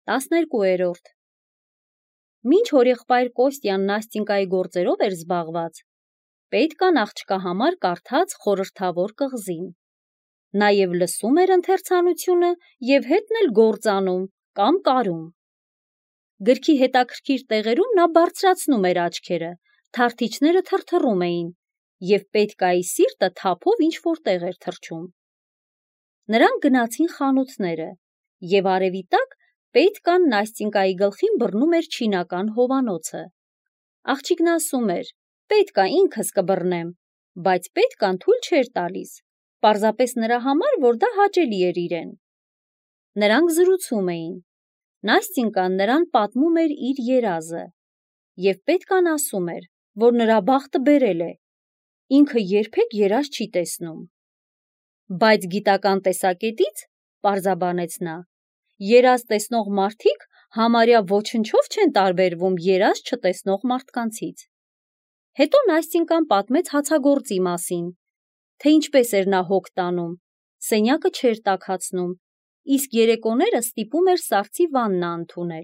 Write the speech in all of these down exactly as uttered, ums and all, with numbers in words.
տասներկուերորդ Մինչ հորեղբայր Կոստյան Նաստինկայի գործերով էր զբաղված, պետք ան աղջկա համար կարդաց խորհրդավոր կղզին։ Նաև լսում էր ընթերցանությունը և հետն էլ գործանում կամ կարում։ Գրքի հետաքրքիր տեղերում նա բարձրացնում էր աչքերը, թարթիչները թրթռում էին, և պետկայի սիրտը թափով ինչ-որ տեղ էր թռչում։ Նրանք գնացին խանութները, և արևի տակ պետկան Նաստինկայի գլխին բռնում էր չինական հովանոցը։ Աղջիկն ասում էր. «Պետկա, ինքս կբռնեմ», բայց պետկան թույլ չէր տալիս, պարզապես նրա համար, որ դա հաճելի էր իրեն։ Նրանք զրուցում էին։ Նաստինկան նրան պատմում էր իր երազը, և պետկան ասում էր, որ նրա բախտը բերել է, ինքը երբեք երազ չի տեսնում։ Բայց գիտական տեսակետից, պարզաբանեց նա, երազ տեսնող մարդիկ համարյա ոչնչով չեն տարբերվում երազ չտեսնող մարդկանցից։ Հետո Նաստինկան պատմեց հացագործի մասին, թե ինչպես էր նա հոգ տանում, սենյակը չէր տաքացնում, իսկ երեկոները ստիպում էր սառցի վաննա ընդունել։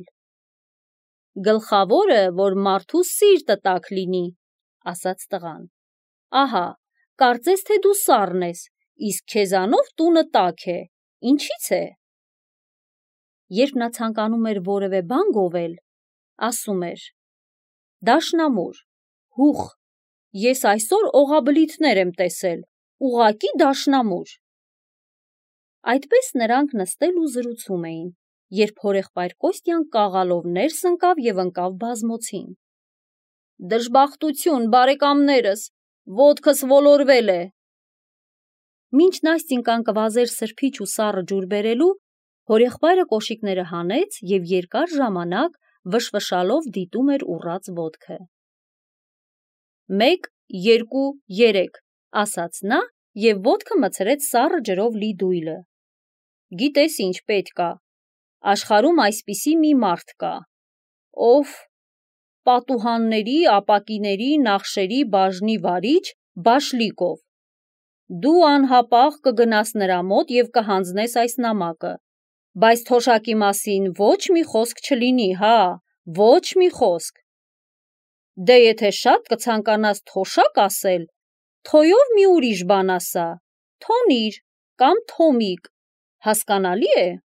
«Գլխավորը, որ մարդու սիրտը տաք լինի», ասաց տղան։ «Ահա, կարծես թե դու սառն ես, իսկ քեզանով տունը տաք է, ինչի՞ց է»։ Երբ նա ցանկանում էր որևէ բան գովել, ասում էր. «Դաշնամուր, հուխ, ես այսօր օղաբլիթներ եմ տեսել, ուղղակի դաշնամուր»։ Այդպես նրանք նստել ու զրուցում էին, երբ հորեղբայր Կոստյան կաղալով ներս ընկավ և ընկավ բազմոցին։ «Դժբախտություն, բարեկամներս, ոտքս ոլորվել է»։ Մինչ Նաստինկան կվազեր սրբիչ ու սառը ջուր բերելու, հորեղբայրը կոշիկները հանեց և երկար ժամանակ վշվշալով դիտում էր ուռած ոտքը։ «Մեկ, երկու, երեք», ասաց նա և ոտքը մցրեց սառը ջրով լի դույլը։ «Գիտես ինչ, պետկա, աշխարհում այսպիսի մի մարդ կա, ով պատուհանների, ապակիների, նախշերի բաժնի վարիչ Բաշլիկով։ Դու անհապաղ կգնաս նրա մոտ և կհանձնես այս նամակը, բայց թոշակի մասին ոչ մի խոսք չլինի, հա, ոչ մի խոսք։ Դե եթե շատ կցանկանաս թոշակ ասել, թոյով մի ուրիշ բան ասա, Թոնիր կամ Թոմիկ, հասկանալի՞ է»։